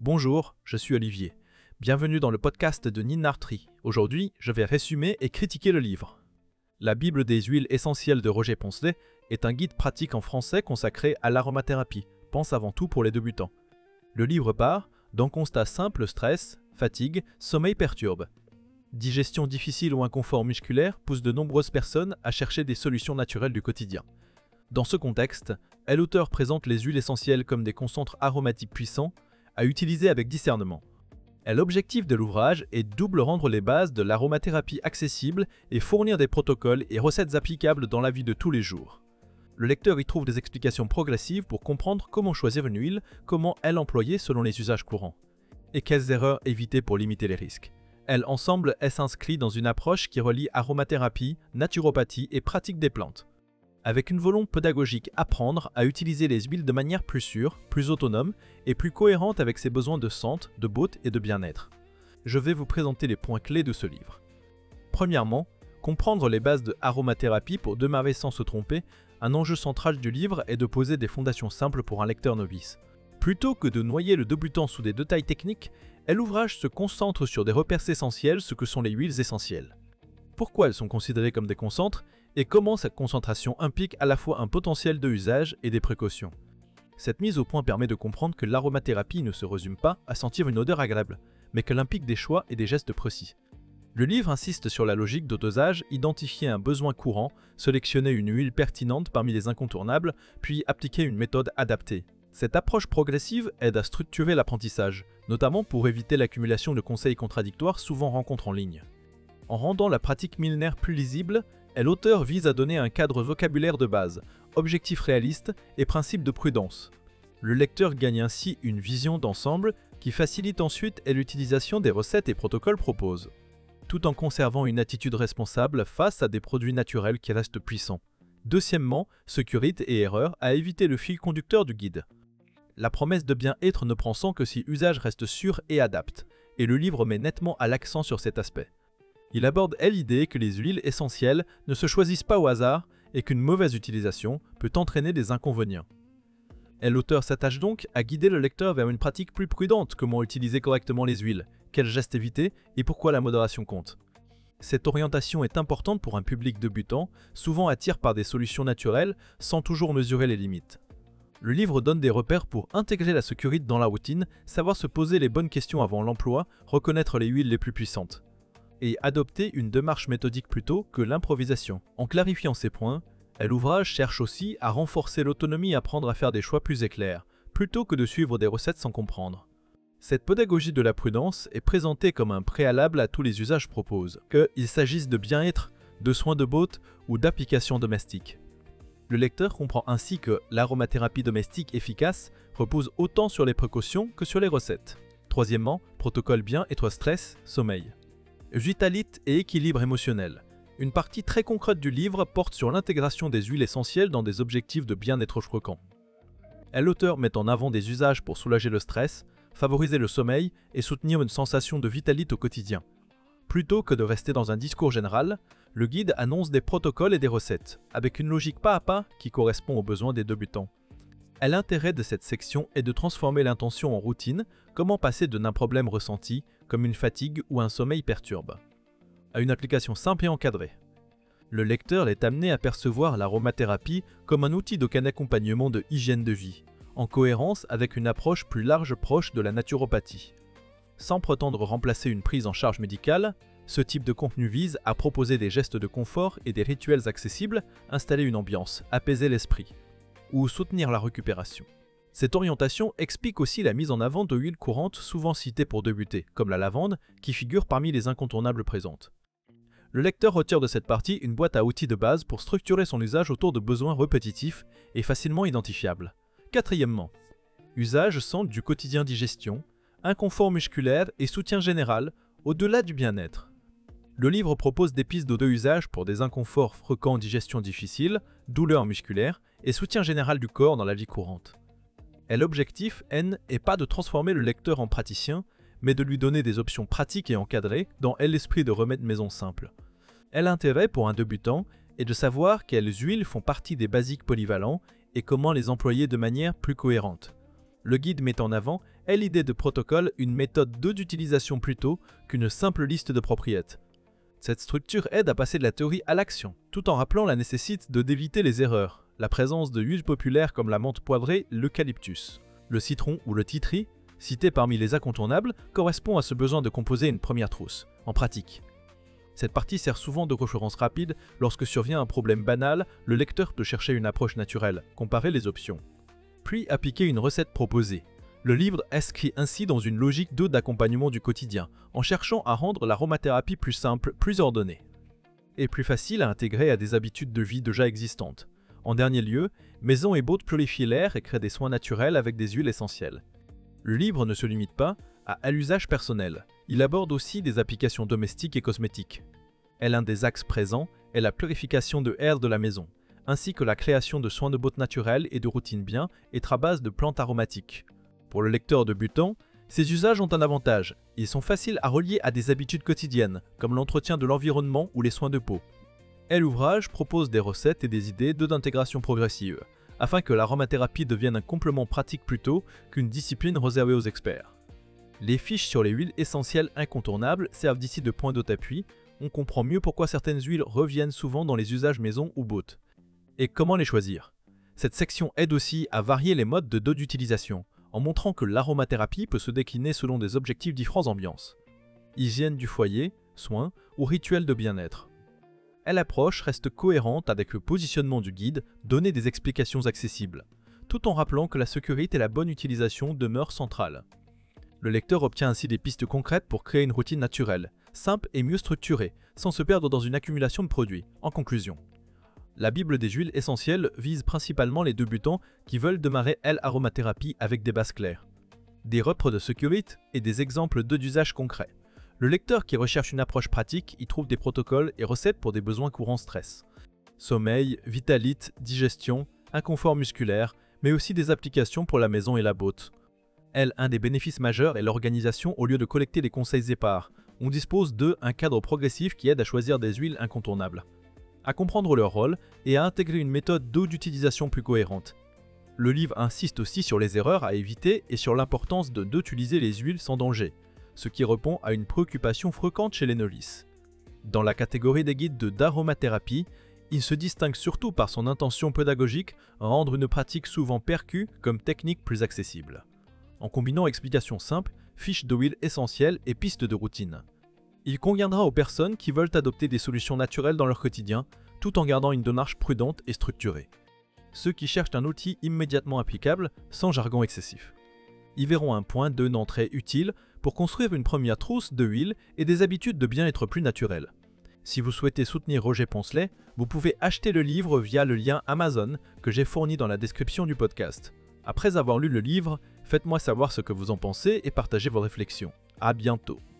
Bonjour, je suis Olivier. Bienvenue dans le podcast de Ninartri. Aujourd'hui, je vais résumer et critiquer le livre. La Bible des huiles essentielles de Roger Poncelet est un guide pratique en français consacré à l'aromathérapie, pense avant tout pour les débutants. Le livre part d'un constat simple: stress, fatigue, sommeil perturbe. Digestion difficile ou inconfort musculaire pousse de nombreuses personnes à chercher des solutions naturelles du quotidien. Dans ce contexte, l'auteur présente les huiles essentielles comme des concentres aromatiques puissants à utiliser avec discernement. L'objectif de l'ouvrage est double: rendre les bases de l'aromathérapie accessibles et fournir des protocoles et recettes applicables dans la vie de tous les jours. Le lecteur y trouve des explications progressives pour comprendre comment choisir une huile, comment elle employer selon les usages courants, et quelles erreurs éviter pour limiter les risques. Ensemble, elle s'inscrit dans une approche qui relie aromathérapie, naturopathie et pratique des plantes, avec une volonté pédagogique: apprendre à utiliser les huiles de manière plus sûre, plus autonome et plus cohérente avec ses besoins de santé, de beauté et de bien-être. Je vais vous présenter les points clés de ce livre. Premièrement, comprendre les bases de aromathérapie pour démarrer sans se tromper. Un enjeu central du livre est de poser des fondations simples pour un lecteur novice. Plutôt que de noyer le débutant sous des détails techniques, l'ouvrage se concentre sur des repères essentiels, ce que sont les huiles essentielles. Pourquoi elles sont considérées comme des concentres et comment cette concentration implique à la fois un potentiel de usage et des précautions. Cette mise au point permet de comprendre que l'aromathérapie ne se résume pas à sentir une odeur agréable, mais qu'elle implique des choix et des gestes précis. Le livre insiste sur la logique de dosage: identifier un besoin courant, sélectionner une huile pertinente parmi les incontournables, puis appliquer une méthode adaptée. Cette approche progressive aide à structurer l'apprentissage, notamment pour éviter l'accumulation de conseils contradictoires souvent rencontrés en ligne. En rendant la pratique millénaire plus lisible, l'auteur vise à donner un cadre vocabulaire de base, objectifs réalistes et principes de prudence. Le lecteur gagne ainsi une vision d'ensemble qui facilite ensuite l'utilisation des recettes et protocoles proposés, tout en conservant une attitude responsable face à des produits naturels qui restent puissants. Deuxièmement, sécurité et erreur à éviter le fil conducteur du guide. La promesse de bien-être ne prend sang que si l'usage reste sûr et adapte, et le livre met nettement à l'accent sur cet aspect. Il aborde l'idée que les huiles essentielles ne se choisissent pas au hasard et qu'une mauvaise utilisation peut entraîner des inconvénients. L'auteur s'attache donc à guider le lecteur vers une pratique plus prudente: comment utiliser correctement les huiles, quels gestes éviter et pourquoi la modération compte. Cette orientation est importante pour un public débutant, souvent attiré par des solutions naturelles sans toujours mesurer les limites. Le livre donne des repères pour intégrer la sécurité dans la routine, savoir se poser les bonnes questions avant l'emploi, reconnaître les huiles les plus puissantes, et adopter une démarche méthodique plutôt que l'improvisation. En clarifiant ces points, l'ouvrage cherche aussi à renforcer l'autonomie et apprendre à faire des choix plus éclairs, plutôt que de suivre des recettes sans comprendre. Cette pédagogie de la prudence est présentée comme un préalable à tous les usages proposés, qu'il s'agisse de bien-être, de soins de beauté ou d'applications domestiques. Le lecteur comprend ainsi que l'aromathérapie domestique efficace repose autant sur les précautions que sur les recettes. Troisièmement, protocole bien-être, stress, sommeil. Vitalité et équilibre émotionnel. Une partie très concrète du livre porte sur l'intégration des huiles essentielles dans des objectifs de bien-être fréquents. L'auteur met en avant des usages pour soulager le stress, favoriser le sommeil et soutenir une sensation de vitalité au quotidien. Plutôt que de rester dans un discours général, le guide annonce des protocoles et des recettes, avec une logique pas à pas qui correspond aux besoins des débutants. L'intérêt de cette section est de transformer l'intention en routine: comment passer d'un problème ressenti, comme une fatigue ou un sommeil perturbe, à une application simple et encadrée. Le lecteur est amené à percevoir l'aromathérapie comme un outil d'aucun accompagnement de hygiène de vie, en cohérence avec une approche plus large proche de la naturopathie. Sans prétendre remplacer une prise en charge médicale, ce type de contenu vise à proposer des gestes de confort et des rituels accessibles, installer une ambiance, apaiser l'esprit, ou soutenir la récupération. Cette orientation explique aussi la mise en avant de huiles courantes souvent citées pour débuter, comme la lavande, qui figure parmi les incontournables présentes. Le lecteur retire de cette partie une boîte à outils de base pour structurer son usage autour de besoins répétitifs et facilement identifiables. Quatrièmement, usage centre du quotidien: digestion, inconfort musculaire et soutien général, au-delà du bien-être. Le livre propose des pistes de usage pour des inconforts fréquents: digestion difficile, douleurs musculaires et soutien général du corps dans la vie courante. L'objectif n'est pas de transformer le lecteur en praticien, mais de lui donner des options pratiques et encadrées dans l'esprit de remède maison simple. L'intérêt pour un débutant est de savoir quelles huiles font partie des basiques polyvalents et comment les employer de manière plus cohérente. Le guide met en avant est l'idée de protocole une méthode d'utilisation plutôt qu'une simple liste de propriétés. Cette structure aide à passer de la théorie à l'action, tout en rappelant la nécessité d'éviter les erreurs, la présence de huiles populaires comme la menthe poivrée, l'eucalyptus. Le citron ou le titri, cité parmi les incontournables, correspond à ce besoin de composer une première trousse, en pratique. Cette partie sert souvent de référence rapide lorsque survient un problème banal, le lecteur peut chercher une approche naturelle, comparer les options. Puis appliquer une recette proposée. Le livre inscrit ainsi dans une logique d'accompagnement du quotidien, en cherchant à rendre l'aromathérapie plus simple, plus ordonnée. Et plus facile à intégrer à des habitudes de vie déjà existantes. En dernier lieu, Maison et Boat purifie l'air et crée des soins naturels avec des huiles essentielles. Le livre ne se limite pas à l'usage personnel, il aborde aussi des applications domestiques et cosmétiques. L'un des axes présents est la purification de l'air de la maison, ainsi que la création de soins de beauté naturels et de routines bien-être à base de plantes aromatiques. Pour le lecteur débutant, ces usages ont un avantage, ils sont faciles à relier à des habitudes quotidiennes, comme l'entretien de l'environnement ou les soins de peau. L'ouvrage propose des recettes et des idées d'intégration progressive, afin que l'aromathérapie devienne un complément pratique plutôt qu'une discipline réservée aux experts. Les fiches sur les huiles essentielles incontournables servent d'ici de point d'appui, on comprend mieux pourquoi certaines huiles reviennent souvent dans les usages maison ou boat. Et comment les choisir? Cette section aide aussi à varier les modes d'utilisation, en montrant que l'aromathérapie peut se décliner selon des objectifs différentes ambiances. Hygiène du foyer, soins ou rituels de bien-être. L'approche reste cohérente avec le positionnement du guide, donner des explications accessibles, tout en rappelant que la sécurité et la bonne utilisation demeurent centrales. Le lecteur obtient ainsi des pistes concrètes pour créer une routine naturelle, simple et mieux structurée, sans se perdre dans une accumulation de produits. En conclusion, la Bible des huiles essentielles vise principalement les débutants qui veulent démarrer l'aromathérapie avec des bases claires, des repères de sécurité et des exemples d'usage concrets. Le lecteur qui recherche une approche pratique y trouve des protocoles et recettes pour des besoins courants stress. Sommeil, vitalite, digestion, inconfort musculaire, mais aussi des applications pour la maison et la boat. Un des bénéfices majeurs est l'organisation au lieu de collecter des conseils épars. On dispose d'un cadre progressif qui aide à choisir des huiles incontournables, à comprendre leur rôle et à intégrer une méthode d'utilisation plus cohérente. Le livre insiste aussi sur les erreurs à éviter et sur l'importance d'utiliser les huiles sans danger, ce qui répond à une préoccupation fréquente chez les novices. Dans la catégorie des guides d'aromathérapie, il se distingue surtout par son intention pédagogique à rendre une pratique souvent perçue comme technique plus accessible, en combinant explications simples, fiches de huiles essentielles et pistes de routine. Il conviendra aux personnes qui veulent adopter des solutions naturelles dans leur quotidien, tout en gardant une démarche prudente et structurée. Ceux qui cherchent un outil immédiatement applicable, sans jargon excessif. Ils verront un point d'entrée utile pour construire une première trousse de huile et des habitudes de bien-être plus naturelles. Si vous souhaitez soutenir Roger Poncelet, vous pouvez acheter le livre via le lien Amazon que j'ai fourni dans la description du podcast. Après avoir lu le livre, faites-moi savoir ce que vous en pensez et partagez vos réflexions. À bientôt.